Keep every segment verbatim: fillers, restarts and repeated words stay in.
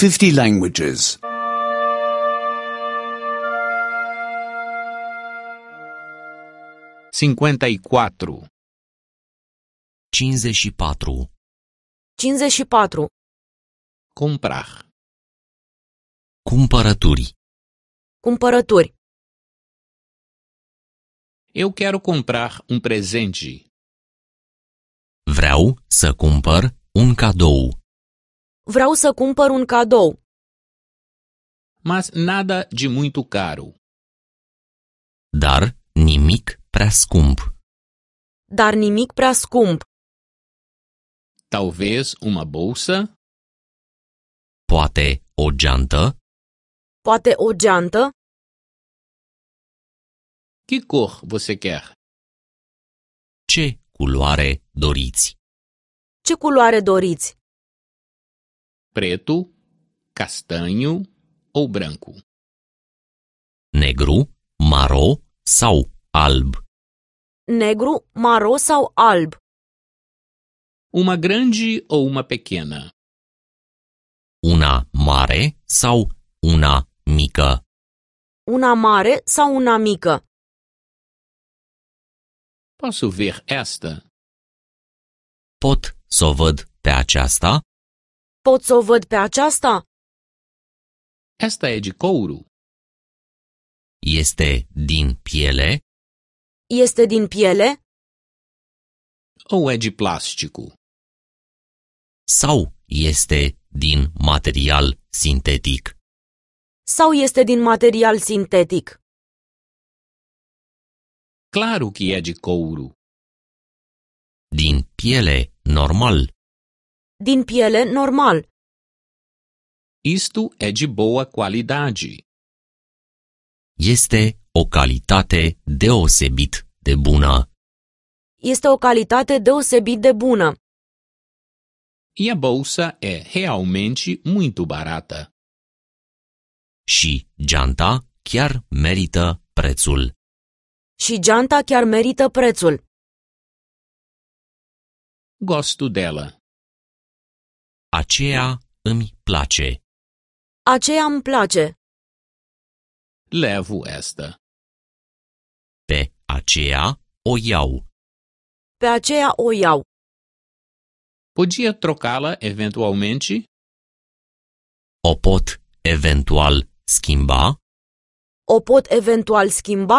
fifty languages. cinquenta e quatro. cincizeci și patru. cincizeci și patru. Comprar. Cumpărături. Cumpărături. Eu quero comprar um presente. Vreau să cumpăr un cadou. Vreau să cumpăr un cadou. Mas nada de muito caro. Dar nimic prea scump. Dar nimic prea scump. Talvez uma bolsa, Poate o geantă. Poate o geantă. que cor você quer? Ce culoare doriți? Ce culoare doriți? Preto, castanho ou branco? Negru, maro sau alb? Negru, maro sau alb? Uma grande ou uma pequena? Una mare sau una mică? Una mare sau una mică? Posso ver esta? Pot să o văd pe aceasta? Pot să o văd pe aceasta? Esta é de couro? Este din piele Este din piele Ou é de plástico? sau este din material sintetic? sau este din material sintetic? Claro que é de couro. Din piele normal. Din piele normal. Isto é de boa qualidade. Este o calitate deosebit de bună. Este o calitate deosebit de bună. E a bolsa é realmente muito barata. Și geanta chiar merită prețul. Și geanta chiar merită prețul. Gosto dela. Aceea îmi place. Aceea îmi place. Levo esta. Pe aceea o iau. Pe aceea o iau. Podia trocá-la eventualmente? O pot eventual schimba? O pot eventual schimba?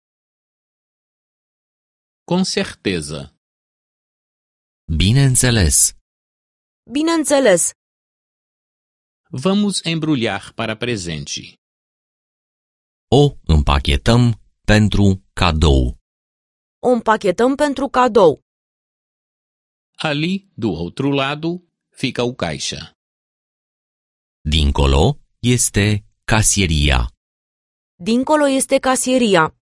Com certeza. Bineînțeles. Bineînțeles. Vamos embrulhar para presente. O împachetăm pentru cadou. O împachetăm pentru cadou. Ali, do outro lado, fica o caixa. Dincolo este casieria. Dincolo este casieria.